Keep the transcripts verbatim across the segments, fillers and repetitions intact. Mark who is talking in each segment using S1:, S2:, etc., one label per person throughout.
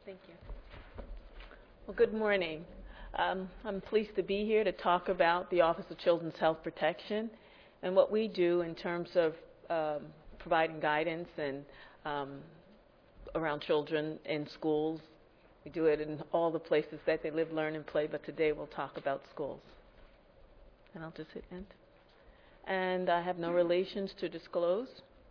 S1: Thank you. Well, good morning. Um, I'm pleased to be here to talk about the Office of Children's Health Protection and what we do in terms of um, providing guidance and um, around children in schools. We do it in all the places that they live, learn, and play, but today we'll talk about schools. And I'll just hit end. And I have no relations to disclose.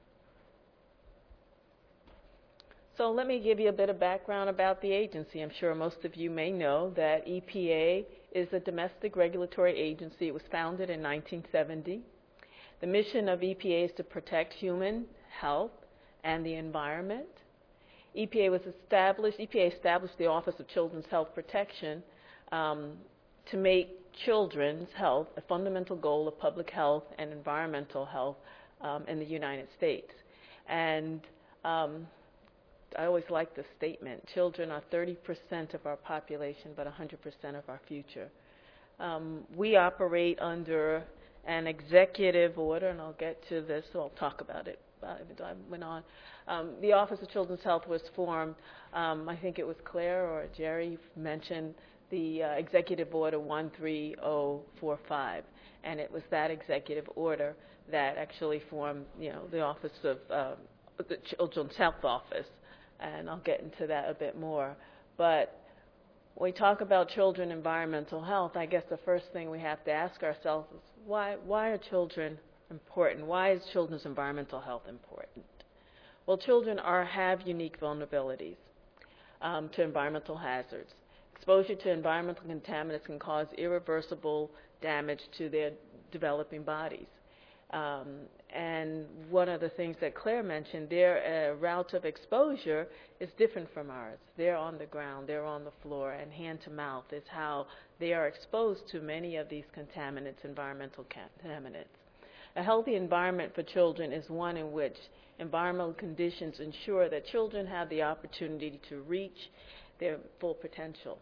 S1: So let me give you a bit of background about the agency. I'm sure most of you may know that E P A is a domestic regulatory agency. It was founded in nineteen seventy. The mission of E P A is to protect human health and the environment. E P A was established, E P A established the Office of Children's Health Protection um, to make children's health a fundamental goal of public health and environmental health um, in the United States. And um, I always like this statement: children are thirty percent of our population, but one hundred percent of our future. Um, we operate under an executive order, and I'll get to this, so I'll talk about it. Uh, I went on. Um, the Office of Children's Health was formed, um, I think it was Claire or Jerry mentioned the uh, Executive Order one three zero four five, and it was that executive order that actually formed, you know, the Office of uh, the Children's Health Office. And I'll get into that a bit more. But when we talk about children environmental health, I guess the first thing we have to ask ourselves is why, why are children important? Why is children's environmental health important? Well, children are, have unique vulnerabilities um, to environmental hazards. Exposure to environmental contaminants can cause irreversible damage to their developing bodies. Um, and one of the things that Claire mentioned, their uh, route of exposure is different from ours. They're on the ground, they're on the floor, and hand to mouth is how they are exposed to many of these contaminants, environmental contaminants. A healthy environment for children is one in which environmental conditions ensure that children have the opportunity to reach their full potential.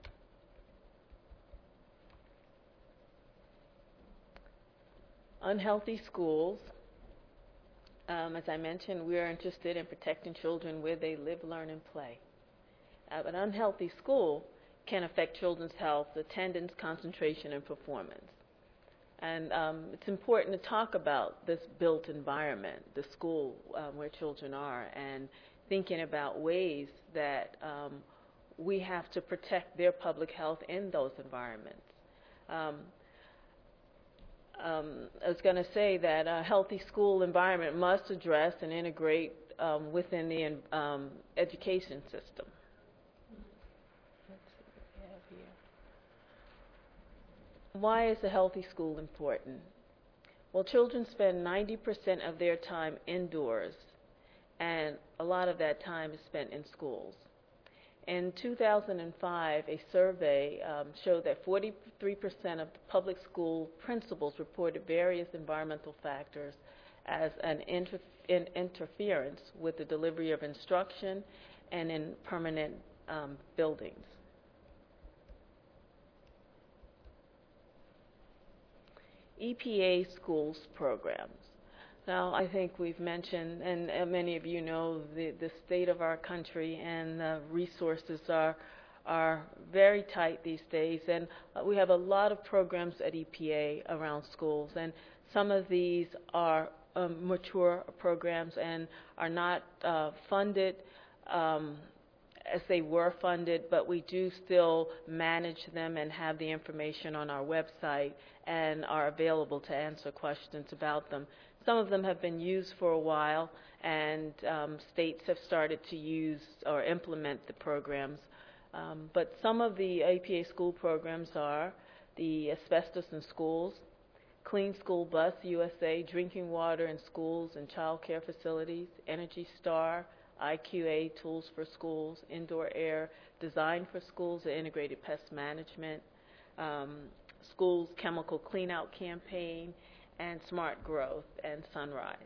S1: Unhealthy schools. Um, as I mentioned, we are interested in protecting children where they live, learn, and play. Uh, an unhealthy school can affect children's health, attendance, concentration, and performance. And um, it's important to talk about this built environment, the school um, where children are, and thinking about ways that um, we have to protect their public health in those environments. Um, Um, I was going to say that a healthy school environment must address and integrate um, within the um, education system. Let's see what we have here. Why is a healthy school important? Well, children spend ninety percent of their time indoors, and a lot of that time is spent in schools. In two thousand five, a survey um, showed that forty-three percent of public school principals reported various environmental factors as an inter in interference with the delivery of instruction and in permanent um, buildings. E P A schools programs. Now, I think we've mentioned, and uh, many of you know, the, the state of our country and the resources are, are very tight these days. And uh, we have a lot of programs at E P A around schools. And some of these are um, mature programs and are not uh, funded um, as they were funded, but we do still manage them and have the information on our website and are available to answer questions about them. Some of them have been used for a while, and um, states have started to use or implement the programs. Um, but some of the E P A school programs are the Asbestos in Schools, Clean School Bus U S A, Drinking Water in Schools and Child Care Facilities, Energy Star, I Q A Tools for Schools, Indoor Air Design for Schools, the Integrated Pest Management, um, Schools Chemical Cleanout Campaign, and Smart Growth and Sunrise.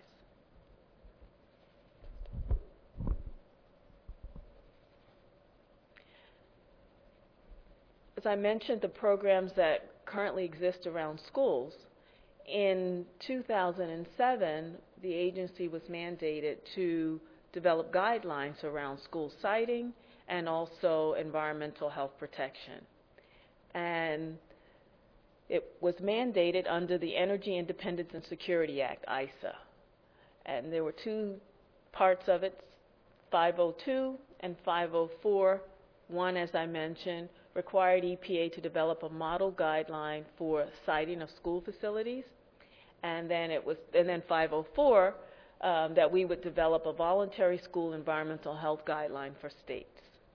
S1: As I mentioned, the programs that currently exist around schools, in two thousand seven, the agency was mandated to develop guidelines around school siting and also environmental health protection. And it was mandated under the Energy Independence and Security Act, I S A. And there were two parts of it, five oh two and five oh four. One, as I mentioned, required E P A to develop a model guideline for siting of school facilities. And then it was, and then five oh four, um, that we would develop a voluntary school environmental health guideline for states.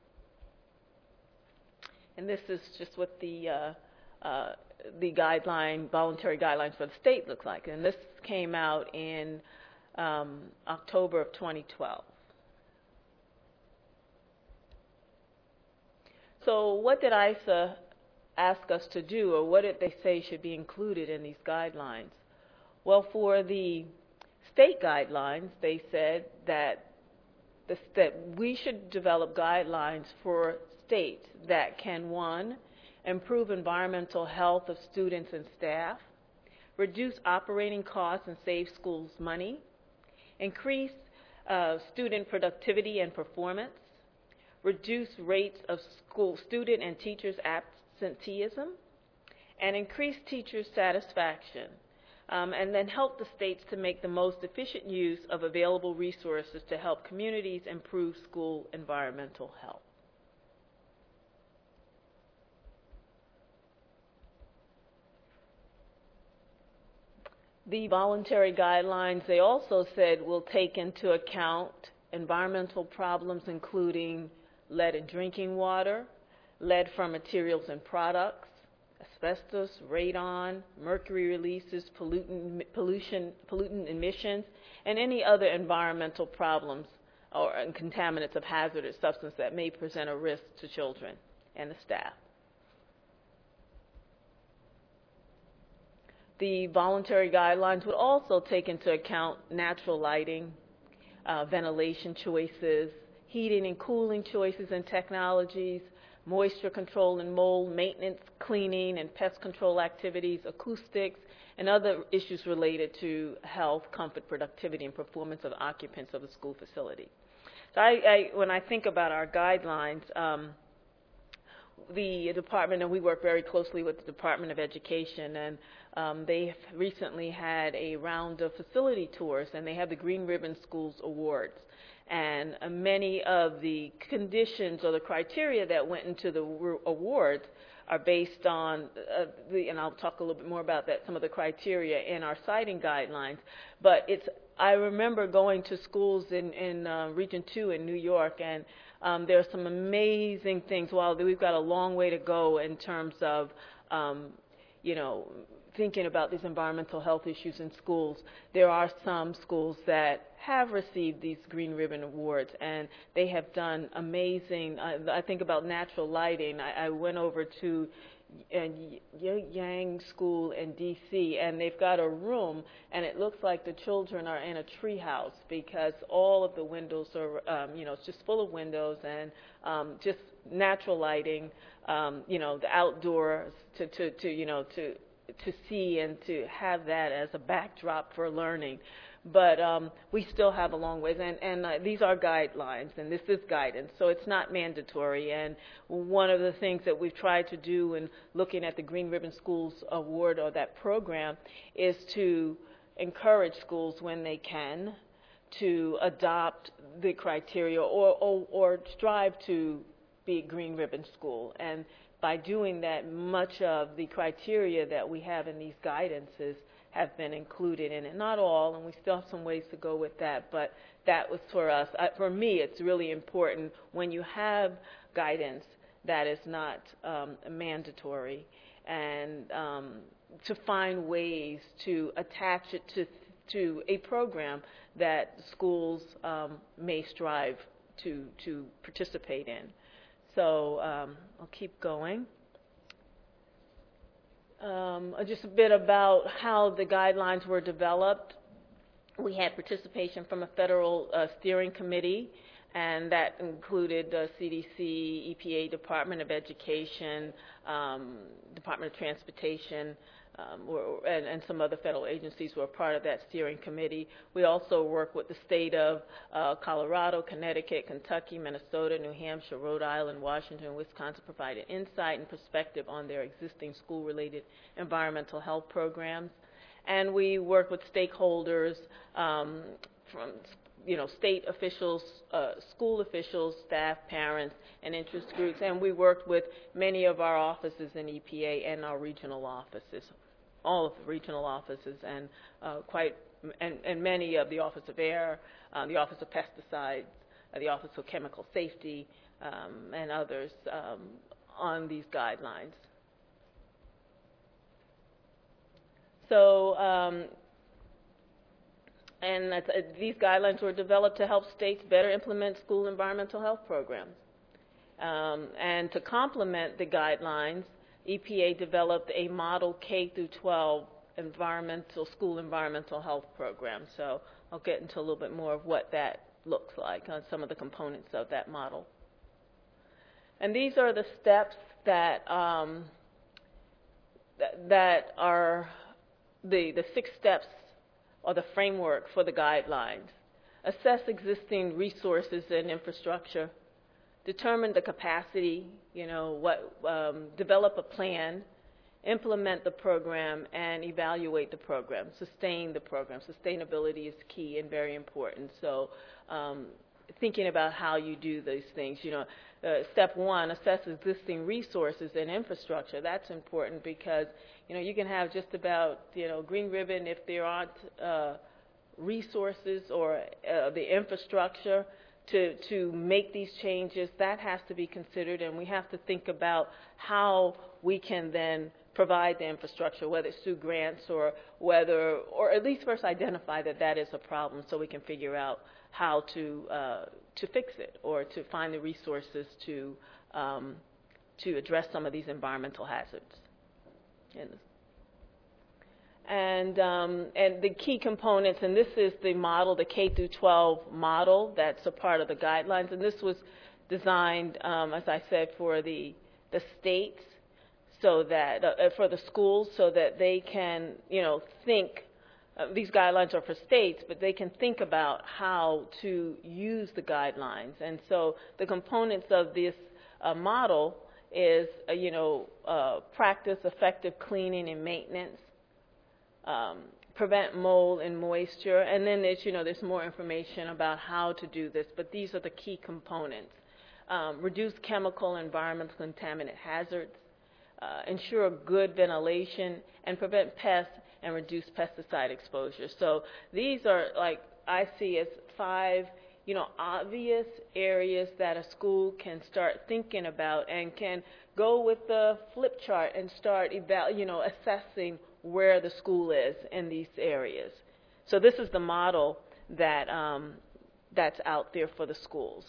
S1: And this is just what the uh, uh, the guideline, voluntary guidelines for the state look like. And this came out in um, October of twenty twelve. So what did I S A ask us to do, or what did they say should be included in these guidelines? Well, for the state guidelines, they said that, the, that we should develop guidelines for states that can, one, improve environmental health of students and staff, reduce operating costs and save schools money, increase uh, student productivity and performance, reduce rates of school student and teachers' absenteeism, and increase teachers' satisfaction, um, and then help the states to make the most efficient use of available resources to help communities improve school environmental health. The voluntary guidelines, they also said, will take into account environmental problems including lead in drinking water, lead from materials and products, asbestos, radon, mercury releases, pollutant, pollution, pollutant emissions, and any other environmental problems or contaminants of hazardous substance that may present a risk to children and the staff. The voluntary guidelines would also take into account natural lighting, uh, ventilation choices, heating and cooling choices and technologies, moisture control and mold maintenance, cleaning and pest control activities, acoustics, and other issues related to health, comfort, productivity, and performance of occupants of the school facility. So I, I, when I think about our guidelines, um, the department, and we work very closely with the Department of Education, and um, they recently had a round of facility tours, and they have the Green Ribbon Schools Awards. And uh, many of the conditions or the criteria that went into the awards are based on, uh, the, and I'll talk a little bit more about that, some of the criteria in our citing guidelines. But it's, I remember going to schools in, in uh, Region two in New York, and um, there are some amazing things. While we've got a long way to go in terms of, um, you know, thinking about these environmental health issues in schools, there are some schools that have received these Green Ribbon Awards, and they have done amazing. I, I think about natural lighting. I, I went over to uh, Yang School in D C, and they've got a room, and it looks like the children are in a tree house because all of the windows are, um, you know, it's just full of windows and um, just natural lighting, um, you know, the outdoors to, to, to, you know, to to see and to have that as a backdrop for learning. But um, we still have a long ways, and, and uh, these are guidelines, and this is guidance, so it's not mandatory. And one of the things that we've tried to do in looking at the Green Ribbon Schools Award or that program is to encourage schools when they can to adopt the criteria or, or, or strive to be a Green Ribbon school. And by doing that, much of the criteria that we have in these guidances have been included in it. Not all, and we still have some ways to go with that, but that was for us. Uh, for me, it's really important when you have guidance that is not um, mandatory, and um, to find ways to attach it to, to a program that schools um, may strive to, to participate in. So um, I'll keep going. Um, just a bit about how the guidelines were developed. We had participation from a federal uh, steering committee, and that included uh, C D C, E P A, Department of Education, um, Department of Transportation, um, were, and, and some other federal agencies were part of that steering committee. We also work with the state of uh, Colorado, Connecticut, Kentucky, Minnesota, New Hampshire, Rhode Island, Washington, Wisconsin, provided insight and perspective on their existing school-related environmental health programs. And we work with stakeholders um, from you know, state officials, uh, school officials, staff, parents, and interest groups, and we worked with many of our offices in E P A and our regional offices, all of the regional offices, and uh, quite, and, and many of the Office of Air, uh, the Office of Pesticides, uh, the Office of Chemical Safety, um, and others um, on these guidelines. So. Um, And that's, uh, these guidelines were developed to help states better implement school environmental health programs. Um, and to complement the guidelines, E P A developed a model K through twelve environmental school environmental health program. So I'll get into a little bit more of what that looks like on some of the components of that model. And these are the steps that um, th that are the the six steps or the framework for the guidelines. Assess existing resources and infrastructure. Determine the capacity, you know, what, um, develop a plan, implement the program, and evaluate the program, sustain the program. Sustainability is key and very important. So um, thinking about how you do these things, you know, uh, step one, assess existing resources and infrastructure. That's important because, you know, you can have just about, you know, green ribbon if there aren't uh, resources or uh, the infrastructure to, to make these changes. That has to be considered, and we have to think about how we can then provide the infrastructure, whether it's through grants or whether, or at least first identify that that is a problem so we can figure out how to, uh, to fix it or to find the resources to, um, to address some of these environmental hazards. And, um, and the key components, and this is the model, the K through twelve model that's a part of the guidelines, and this was designed, um, as I said, for the, the states, so that, uh, for the schools, so that they can, you know, think, uh, these guidelines are for states, but they can think about how to use the guidelines. And so the components of this uh, model is, uh, you know, uh, practice effective cleaning and maintenance, um, prevent mold and moisture, and then there's, you know, there's more information about how to do this, but these are the key components. Um, reduce chemical and environmental contaminant hazards, uh, ensure good ventilation, and prevent pests and reduce pesticide exposure. So these are, like, I see as five, you know, obvious areas that a school can start thinking about and can go with the flip chart and start, eval you know, assessing where the school is in these areas. So this is the model that um, that's out there for the schools.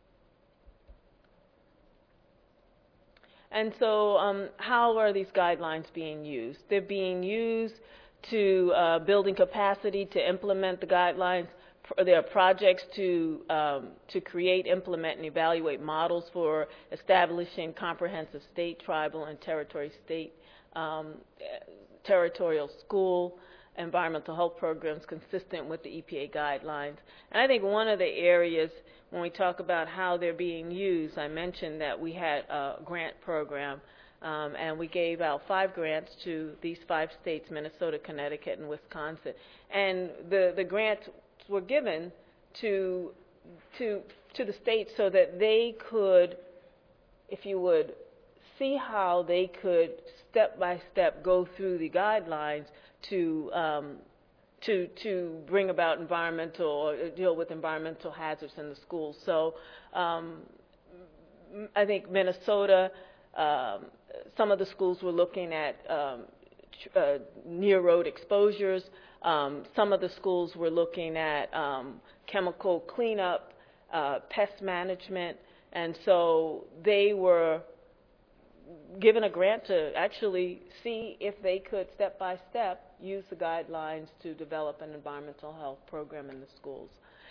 S1: And so um, how are these guidelines being used? They're being used to uh, building capacity to implement the guidelines. There are projects to, um, to create, implement, and evaluate models for establishing comprehensive state, tribal, and territory state, um, territorial school environmental health programs consistent with the E P A guidelines. And I think one of the areas when we talk about how they're being used, I mentioned that we had a grant program, um, and we gave out five grants to these five states, Minnesota, Connecticut, and Wisconsin. And the, the grants were given to, to, to the states so that they could, if you would, see how they could step by step go through the guidelines to um, to to bring about environmental or deal with environmental hazards in the schools. So um, I think Minnesota, um, some of the schools were looking at um, uh, near road exposures. Um, some of the schools were looking at um, chemical cleanup, uh, pest management, and so they were given a grant to actually see if they could step by step use the guidelines to develop an environmental health program in the schools.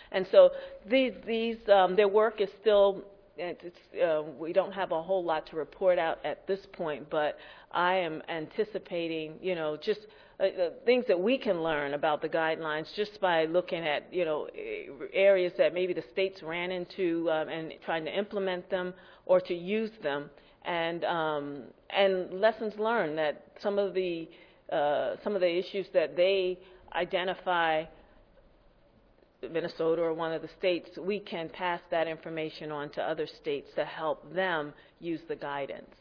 S1: And so these, these um, their work is still, it's, uh, we don't have a whole lot to report out at this point, but I am anticipating, you know, just uh, uh, things that we can learn about the guidelines just by looking at, you know, areas that maybe the states ran into um, and trying to implement them or to use them, and um, and lessons learned that some of the uh, some of the issues that they identify, Minnesota or one of the states, we can pass that information on to other states to help them use the guidance.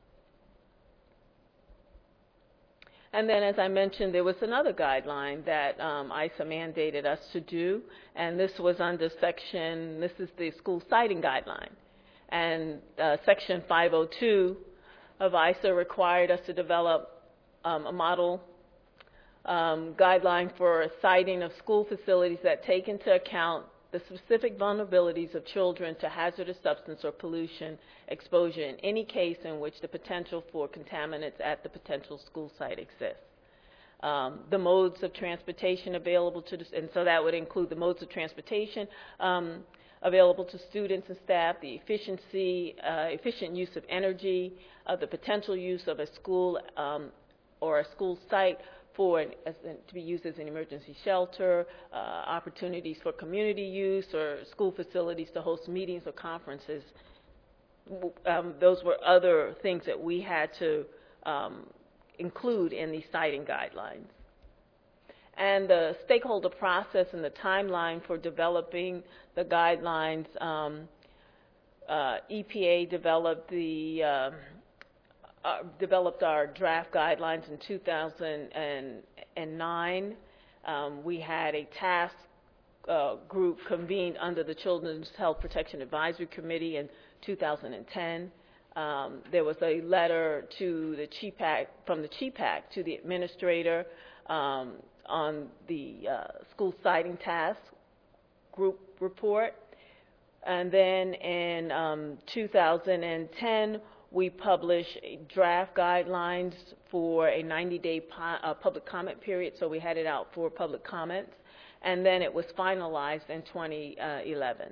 S1: And then, as I mentioned, there was another guideline that um, I S A mandated us to do, and this was under section, this is the school siting guideline. And uh, section five oh two of I S A required us to develop um, a model um, guideline for siting of school facilities that take into account the specific vulnerabilities of children to hazardous substance or pollution exposure in any case in which the potential for contaminants at the potential school site exists. Um, the modes of transportation available to, the, and so that would include the modes of transportation um, available to students and staff, the efficiency, uh, efficient use of energy, uh, the potential use of a school um, or a school site for an, as, to be used as an emergency shelter, uh, opportunities for community use or school facilities to host meetings or conferences. Um, those were other things that we had to um, include in these siting guidelines. And the stakeholder process and the timeline for developing the guidelines, um, uh, E P A developed the uh, Uh, developed our draft guidelines in two thousand nine. Um, we had a task uh, group convened under the Children's Health Protection Advisory Committee in two thousand ten. Um, there was a letter to the C H P A C, from the C H P A C to the administrator um, on the uh, school siting task group report. And then in um, two thousand ten, we published draft guidelines for a ninety day uh, public comment period, so we had it out for public comments, and then it was finalized in twenty eleven.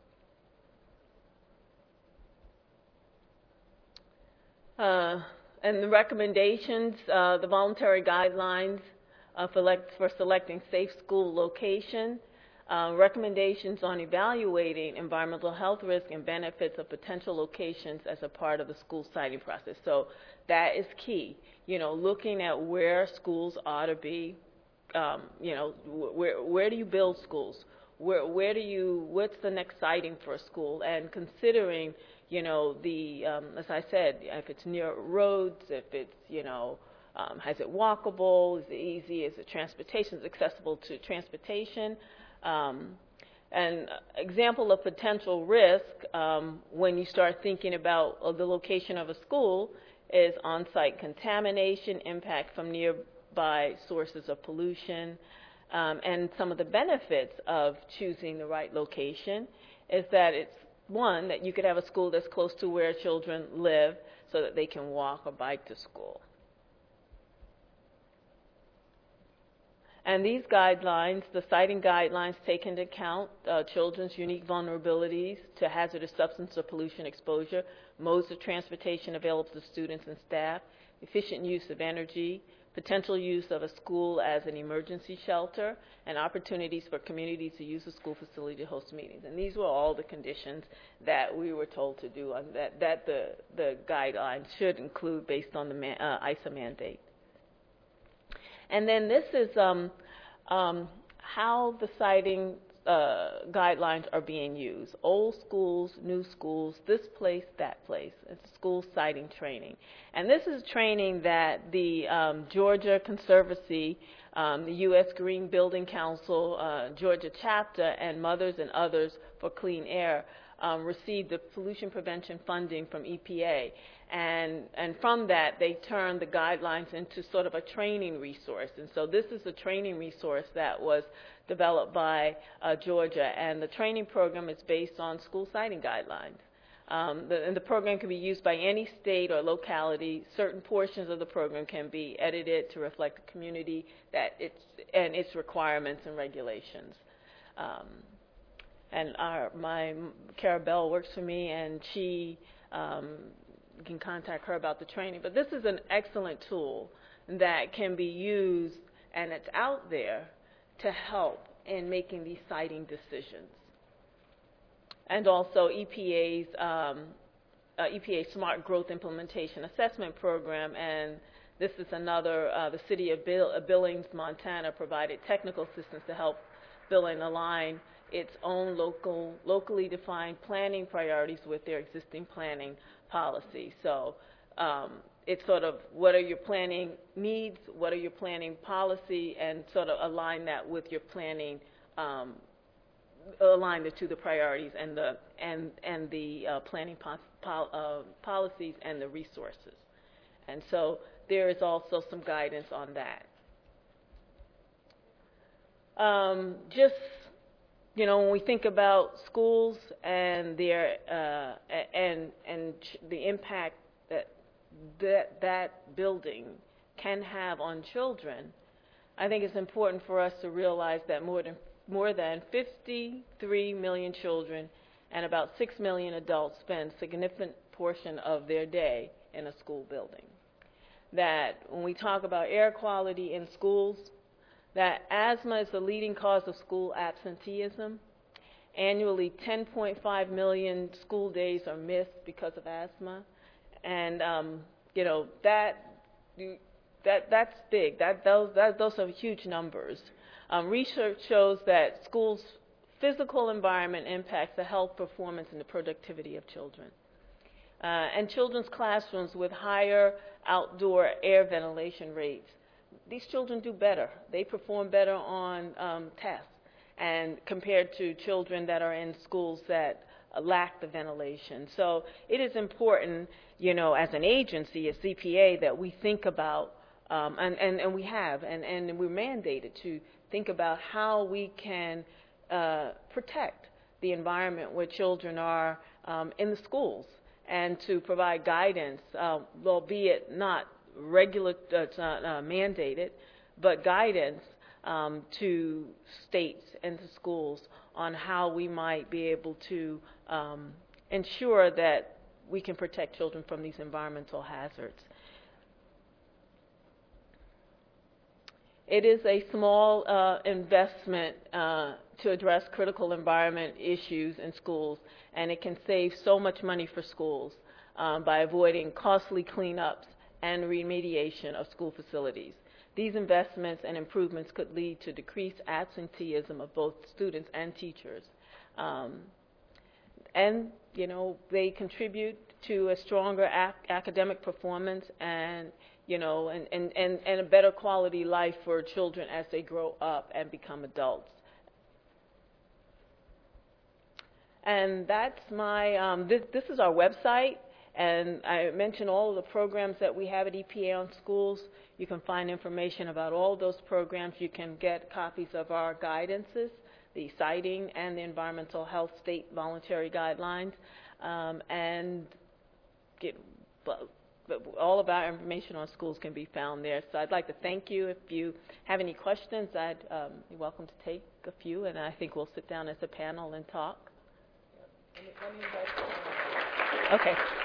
S1: Uh, and the recommendations, uh, the voluntary guidelines uh, for, elect for selecting safe school location, Uh, recommendations on evaluating environmental health risk and benefits of potential locations as a part of the school siting process. So that is key, you know, looking at where schools ought to be, um, you know, where, where do you build schools? Where, where do you, what's the next siting for a school? And considering, you know, the, um, as I said, if it's near roads, if it's, you know, um, has it walkable, is it easy, is it transportation, is it accessible to transportation? Um, an example of potential risk um, when you start thinking about uh, the location of a school is on-site contamination, impact from nearby sources of pollution, um, and some of the benefits of choosing the right location is that it's, one, that you could have a school that's close to where children live so that they can walk or bike to school. And these guidelines, the siting guidelines, take into account uh, children's unique vulnerabilities to hazardous substance or pollution exposure, modes of transportation available to students and staff, efficient use of energy, potential use of a school as an emergency shelter, and opportunities for communities to use the school facility to host meetings. And these were all the conditions that we were told to do, and that, that the, the guidelines should include based on the man, uh, I S A mandate. And then this is um, um, how the siting uh, guidelines are being used. Old schools, new schools, this place, that place. It's school siting training. And this is training that the um, Georgia Conservancy, um, the U S Green Building Council, uh, Georgia chapter, and Mothers and Others for Clean Air um, received the pollution prevention funding from E P A. And, and from that, they turned the guidelines into sort of a training resource. And so this is a training resource that was developed by uh, Georgia. And the training program is based on school siting guidelines. Um, the, and the program can be used by any state or locality. Certain portions of the program can be edited to reflect the community that it's, and its requirements and regulations. Um, and our, my Cara Bell works for me, and she um, you can contact her about the training. But this is an excellent tool that can be used, and it's out there to help in making these siting decisions. And also E P A's um, uh, E P A Smart Growth Implementation Assessment Program, and this is another, uh, the city of, Bill, of Billings, Montana provided technical assistance to help Billings align its own local, locally defined planning priorities with their existing planning policy. So um, it's sort of what are your planning needs, what are your planning policy, and sort of align that with your planning, um, align the to the priorities and the and and the uh, planning po pol uh, policies and the resources. And so there is also some guidance on that. Um, just you know, when we think about schools and their uh, and and the impact that that that building can have on children, I think it's important for us to realize that more than more than fifty-three million children and about six million adults spend a significant portion of their day in a school building. That when we talk about air quality in schools, that asthma is the leading cause of school absenteeism. Annually, ten point five million school days are missed because of asthma. And, um, you know, that, that, that's big. That, those, that, those are huge numbers. Um, research shows that schools' physical environment impacts the health, performance, and the productivity of children. Uh, and children's classrooms with higher outdoor air ventilation rates, these children do better. They perform better on um, tests, and compared to children that are in schools that uh, lack the ventilation. So it is important, you know, as an agency, as C P A, that we think about, um, and, and, and we have, and, and we're mandated to think about how we can uh, protect the environment where children are um, in the schools, and to provide guidance, uh, albeit not regular, uh, it's not uh, mandated, but guidance um, to states and to schools on how we might be able to um, ensure that we can protect children from these environmental hazards. It is a small uh, investment uh, to address critical environment issues in schools, and it can save so much money for schools um, by avoiding costly cleanups and remediation of school facilities. These investments and improvements could lead to decreased absenteeism of both students and teachers. Um, and, you know, they contribute to a stronger ac academic performance and, you know, and, and, and, and a better quality life for children as they grow up and become adults. And that's my, um, this, this is our website. And I mentioned all of the programs that we have at E P A on schools. You can find information about all those programs. You can get copies of our guidances, the siting and the environmental health state voluntary guidelines, um, and get, but, but all of our information on schools can be found there. So I'd like to thank you. If you have any questions, I'd um, be welcome to take a few, and I think we'll sit down as a panel and talk. Okay.